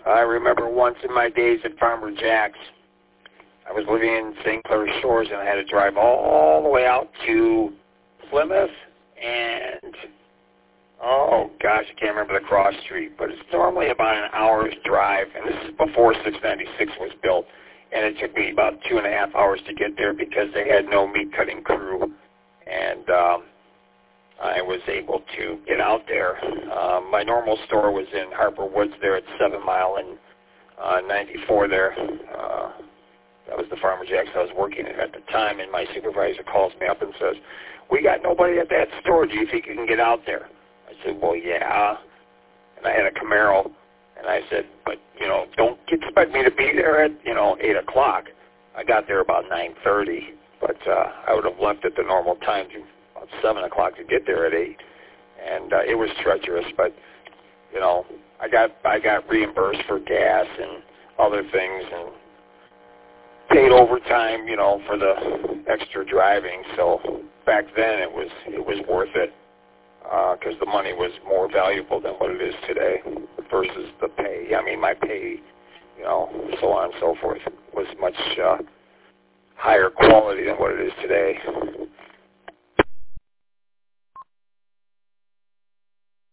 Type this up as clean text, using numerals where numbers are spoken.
I remember once in my days at Farmer Jack's, I was living in St. Clair Shores, and I had to drive all the way out to Plymouth and, oh gosh, I can't remember the cross street, but it's normally about an hour's drive, and this is before 696 was built, and it took me about 2.5 hours to get there because they had no meat cutting crew, and I was able to get out there. My normal store was in Harper Woods there at 7 Mile and 94 there. That was the Farmer Jack's I was working at the time, and my supervisor calls me up and says, "We got nobody at that store. Do you think you can get out there?" I said, "Well, yeah." And I had a Camaro, and I said, "But, don't expect me to be there at, 8 o'clock. I got there about 9:30, but I would have left at the normal time, about 7 o'clock to get there at 8. And it was treacherous, but, I got reimbursed for gas and other things, and paid overtime, for the extra driving. So back then it was worth it because the money was more valuable than what it is today versus the pay. I mean, my pay, so on and so forth, was much higher quality than what it is today.